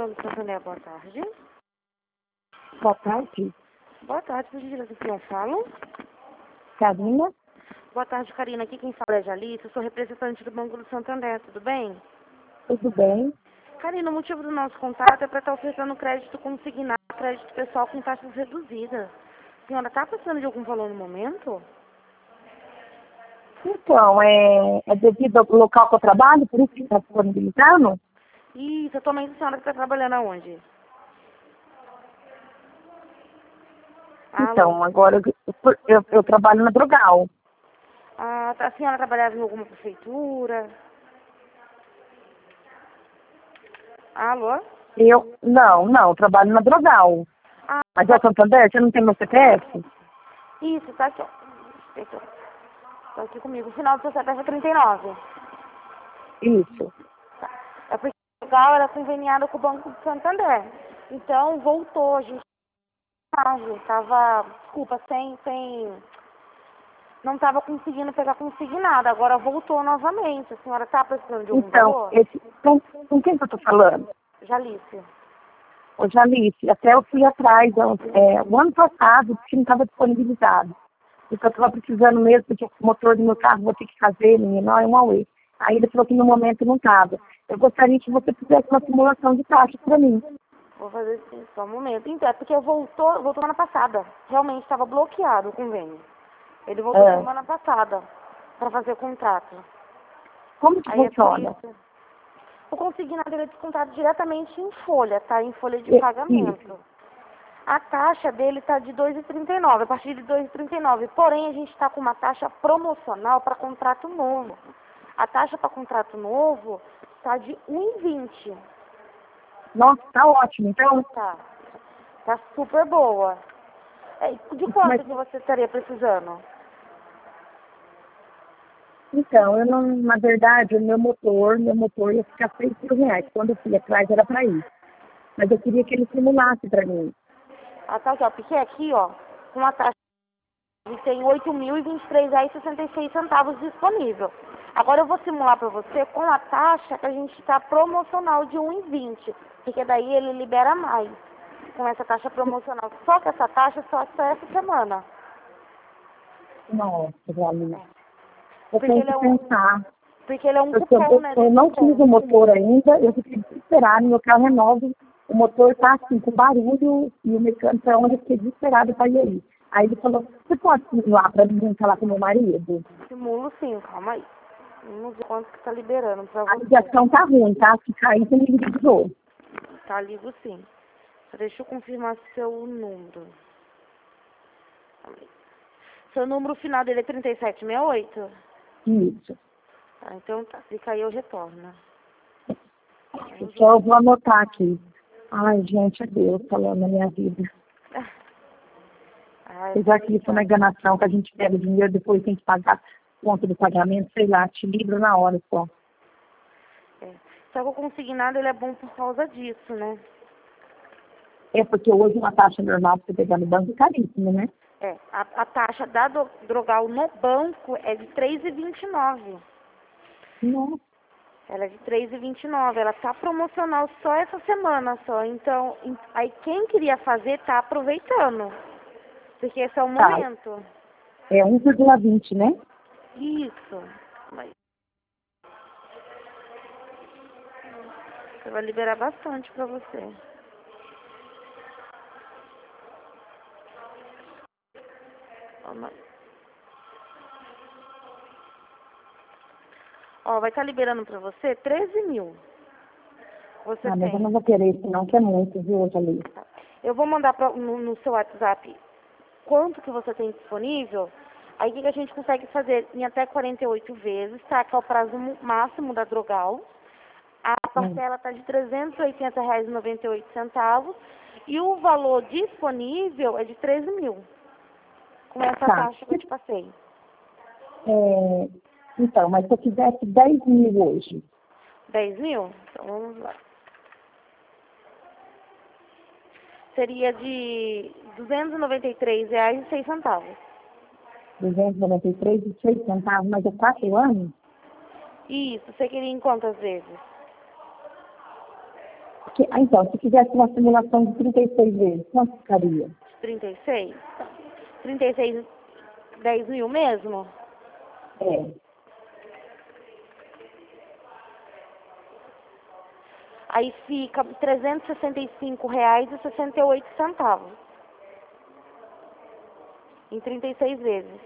Banco Santander, boa tarde. Boa tarde. Boa tarde, por gentileza, com quem eu falo? Karina? Boa tarde, Karina. Aqui quem fala é Jalice, eu sou representante do Banco do Santander, tudo bem? Tudo bem? Karina, o motivo do nosso contato é para estar oferecendo crédito consignado, crédito pessoal com taxas reduzidas. A senhora está passando de algum valor no momento? Então, é devido ao local que eu trabalho, por isso que está disponibilizando? Isso, atualmente a senhora está trabalhando aonde? Então, agora eu trabalho na Drogal. A senhora trabalhava em alguma prefeitura? Alô? Eu trabalho na Drogal. Ah, Mas é o Santander, você não tem meu CPF? isso, tá aqui, ó. Tá aqui comigo. O final do seu CPF é 39. Isso. É porque Portugal era conveniada com o Banco do Santander. Então voltou, a gente tava, desculpa, não estava conseguindo pegar consignado, agora voltou novamente. A senhora está precisando de algum Então, valor? com quem que eu estou falando? Jalice. Ô, Jalice, até eu fui atrás, o ano passado, que não estava disponibilizado. Porque eu estava precisando mesmo, porque o motor do meu carro vou ter que fazer, menino, é um Huawei. Aí ele falou que no momento não estava. Eu gostaria que você fizesse uma simulação de taxa para mim. Vou fazer sim, só um momento. Então, é porque voltou semana passada. Realmente estava bloqueado o convênio. Ele voltou semana passada para fazer o contrato. Como que Aí é por funciona? isso. O consignado ele é descontado diretamente em folha, tá? Em folha de pagamento. A taxa dele está de 2,39, a partir de 2,39. Porém, a gente está com uma taxa promocional para contrato novo. A taxa para contrato novo está de 1,20. Nossa, tá ótimo. Então, Tá super boa. De quanto que você estaria precisando? então, eu não, na verdade, o meu motor ia ficar R$ 6.000. Quando eu fui atrás era para isso. Mas eu queria que ele simulasse para mim. Tá aqui, ó, porque aqui, ó, com a taxa a gente tem R$ 8.023,66 disponível. Agora eu vou simular para você com a taxa que a gente está promocional de 1,20, porque daí ele libera mais com essa taxa promocional. Só que essa taxa só essa semana. Nossa, Galina. Eu Porque tenho ele que é pensar. porque ele é um Porque cupom, né, de eu não tive o desconto. motor ainda, eu fiquei desesperada, meu carro é novo, o motor tá assim, com barulho, e o mecânico é onde eu fiquei desesperada para ir aí. Aí ele falou, você pode simular para mim falar com meu marido? Simulo sim, calma aí. Vamos ver quanto que tá liberando pra A você. ligação tá ruim, tá? Se cair, você me liga de novo. Tá, ligo sim. Só deixa eu confirmar seu número. Calma aí. Seu número final dele é 3768? Isso. Tá, então tá. Se cair, eu retorno. Então eu vou anotar aqui. Ai, gente, é Deus falando na minha vida. Apesar que isso é uma enganação, que a gente pega o dinheiro, depois tem que pagar conta do pagamento, sei lá, te livra na hora só. Só que o consignado ele é bom por causa disso, né? É porque hoje uma taxa normal para você pegar no banco é caríssima, né? A taxa da Drogal no banco é de 3,29. Nossa. Ela é de 3,29. Ela tá promocional só essa semana só. Então, aí quem queria fazer tá aproveitando. Porque esse é o momento. É 1,20, né? Isso. Você vai liberar bastante pra você. Ó, vai estar liberando pra você 13 mil. Você mas tem. eu não vou querer isso não, que é muito, viu, Jali? Eu vou mandar no seu WhatsApp quanto que você tem disponível. Aí o que a gente consegue fazer em até 48 vezes, tá? Que é o prazo máximo da Drogal. A parcela está de R$ 380,98 e o valor disponível é de 13 mil. Com essa taxa que eu te passei. Então, mas se eu quisesse 10 mil hoje. 10 mil? Então vamos lá. Seria de R$ 293,06. 293,06 mas é 4 anos? Isso, você queria em quantas vezes? Então, se fizesse uma simulação de 36 vezes, quanto ficaria? 36? 36, 10 mil mesmo? É. Aí fica R$ 365,68 em 36 vezes.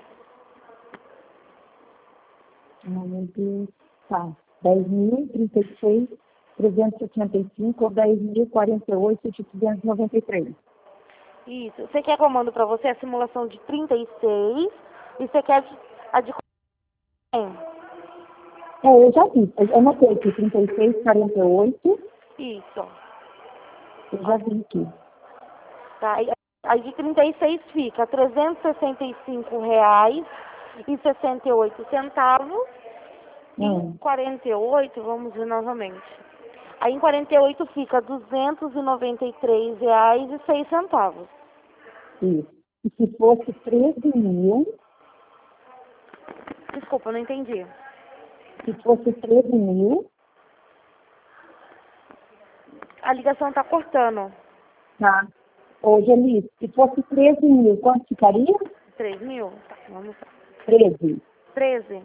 Meu Deus. Tá. 10.036, 385 ou 10.048, 293. Isso. Você quer que eu mando pra você a simulação de 36 e você quer a de... Eu já vi. Eu anotei aqui 36, 48. Isso. Eu já vi aqui. Tá? Aí de 36 fica R$ 365,68. Em 48, vamos ver novamente. Aí em 48 fica R$ 293,06. Isso. E se fosse 13 mil, Desculpa, eu não entendi. se fosse 13 mil, A ligação tá cortando. tá? Ô, Gelice, se fosse 13 mil, quanto ficaria? 3 mil? Tá, vamos lá. 13. 13.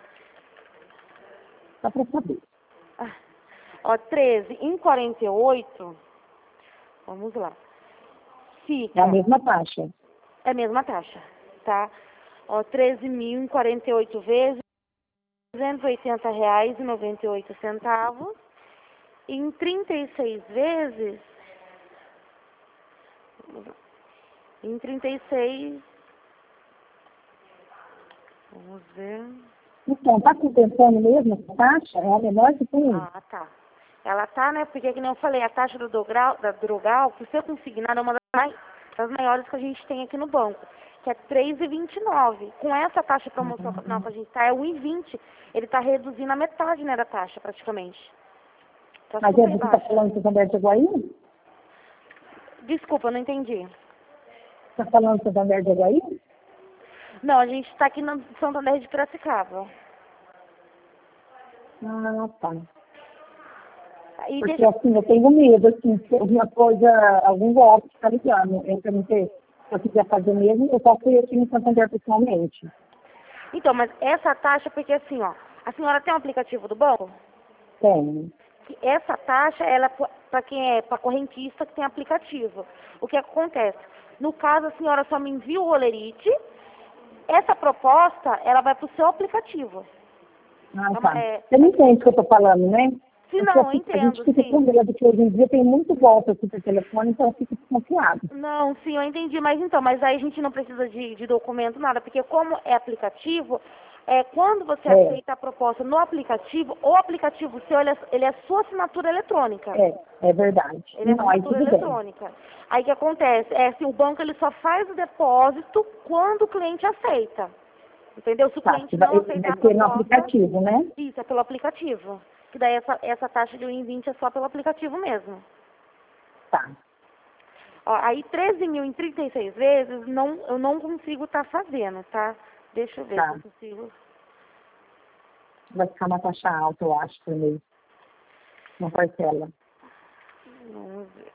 Só para saber. Ó, 13 em 48, vamos lá. Fica... É a mesma taxa. É a mesma taxa, tá? Ó, 13 mil em 48 vezes, R$ 280,98. Em 36 vezes, em 36, vamos ver. Então, tá compensando mesmo essa taxa? É a menor que tem? Ah, tá. Ela tá, né? Porque, que nem eu falei, a taxa do Drogal, por ser consignada, é uma das maiores que a gente tem aqui no banco, que é 3,29. Com essa taxa promocional que a gente tá, é 1,20. Ele tá reduzindo a metade, né, da taxa, praticamente. Tá Mas super você está baixa. falando do Santander de Aguaí? Desculpa, eu não entendi. Está falando do Santander de Aguaí? Não, a gente tá aqui no Santander de Piracicaba. Ah, tá. E Porque deixa... assim, eu tenho medo, assim, se alguma coisa, algum golpe está ligando. Eu perguntei, se eu quiser fazer mesmo, eu posso ir aqui no Santander pessoalmente. Então, mas essa taxa, porque assim, ó, a senhora tem um aplicativo do banco? Tenho. Que essa taxa, ela é para quem é, para correntista que tem aplicativo. O que acontece? No caso, a senhora só me envia o olerite, essa proposta, ela vai para o seu aplicativo. Ah, tá. É, Você não entende o que eu estou falando, né? se Porque não, eu assim, a gente entendo, fica com sim. medo, que hoje em dia tem muito golpe aqui por telefone, então eu fico desconfiado. Não, sim, eu entendi, mas então, mas aí a gente não precisa de documento, nada, porque como é aplicativo, quando você aceita a proposta no aplicativo, o aplicativo seu, ele é sua assinatura eletrônica. É verdade. Ele é Não, aí assinatura tudo bem. eletrônica. Aí o que acontece? Assim, o banco ele só faz o depósito quando o cliente aceita. Entendeu? Se o Tá, cliente não aceitar vai a ter no proposta, aplicativo, né? isso é pelo aplicativo. Que daí essa taxa de 1,20 é só pelo aplicativo mesmo. Tá. Ó, aí 13 mil em 36 vezes, eu não consigo estar fazendo, tá? Deixa eu ver se eu consigo. Vai ficar uma taxa alta, eu acho, por mês. Uma parcela. Vamos ver.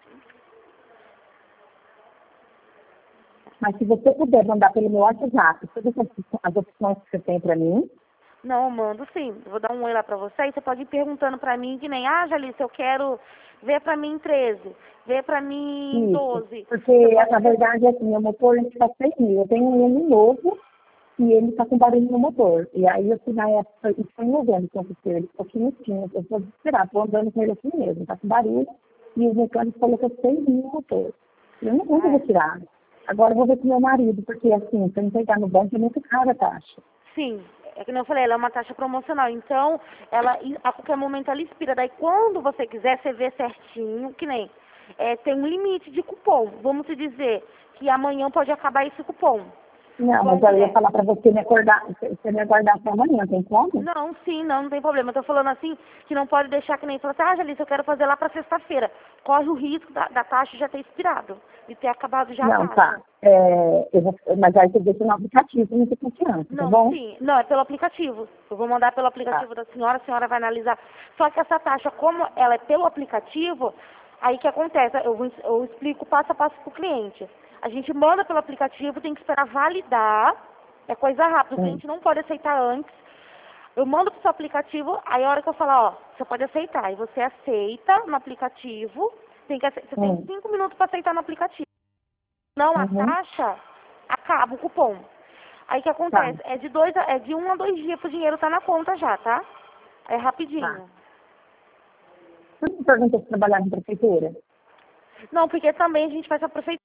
Mas se você puder mandar pelo meu WhatsApp todas as opções que você tem para mim. Não, eu mando sim. Eu vou dar um oi lá pra você. Aí você pode ir perguntando pra mim, que nem, Jalice, eu quero ver pra mim 13, ver pra mim 12. Porque, na verdade, assim, meu motor ele está 6 mil. Eu tenho um N novo e ele está com barulho no motor. E aí, eu fui na época, isso foi em novembro que aconteceu. Ele ficou quentinho. Eu vou desesperar, estou andando com ele assim mesmo. Está com barulho. E o mecânico falou que é 6 mil no motor. Eu não vou retirar. Agora eu vou ver com meu marido, porque, assim, se eu não pegar no banco, é muito cara a taxa. Sim. É que eu falei, ela é uma taxa promocional, então ela a qualquer momento ela expira. Daí quando você quiser, você vê certinho, que nem tem um limite de cupom. Vamos te dizer que amanhã pode acabar esse cupom. Não, mas eu ia falar para você me acordar, você me aguardar até amanhã, tem como? Não, sim, não tem problema. Eu tô falando assim, que não pode deixar que nem falar assim, Jalice, eu quero fazer lá para sexta-feira. Corre o risco da taxa já ter expirado, de ter acabado já Não, a taxa. tá. Mas aí você deixa no aplicativo, não tem confiança, tá Não, bom? sim. Não, é pelo aplicativo. Eu vou mandar pelo aplicativo da senhora, a senhora vai analisar. Só que essa taxa, como ela é pelo aplicativo, Aí o que acontece? Eu explico passo a passo pro cliente. A gente manda pelo aplicativo, tem que esperar validar. É coisa rápida, o cliente não pode aceitar antes. Eu mando pro seu aplicativo, aí a hora que eu falar, ó, você pode aceitar. Aí você aceita no aplicativo, você tem 5 minutos para aceitar no aplicativo. Não, a taxa, acaba o cupom. Aí o que acontece? Tá. É de 1 a 2 dias pro dinheiro tá na conta já, tá? É rapidinho. Tá. Você não perguntou se trabalhava em prefeitura? Não, porque também a gente faz a prefeitura.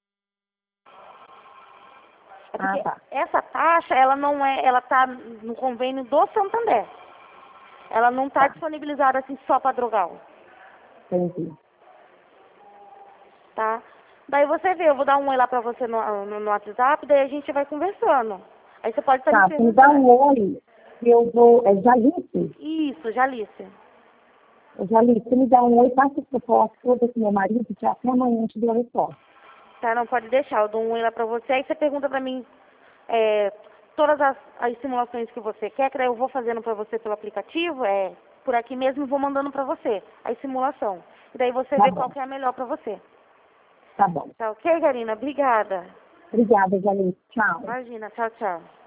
É porque Tá. essa taxa, ela não é, ela tá no convênio do Santander. Ela não tá disponibilizada assim só para Drogal. Entendi. Tá? Daí você vê, eu vou dar um oi lá pra você no WhatsApp, daí a gente vai conversando. Aí você pode estar me Tá, me dá perguntando. um oi e eu vou... É Jalice? Isso, Jalice. Jalice, me dá um oi, passa as propostas todas com meu marido, que até amanhã eu te dou a resposta. Tá, não pode deixar, eu dou um oi lá pra você. Aí você pergunta pra mim todas as simulações que você quer, que daí eu vou fazendo pra você pelo aplicativo, por aqui mesmo, e vou mandando pra você a simulação. E daí você Tá vê bom. qual que é a melhor pra você. Tá bom. Tá ok, Karina? Obrigada. Obrigada, Jalice. Tchau. Imagina, tchau, tchau.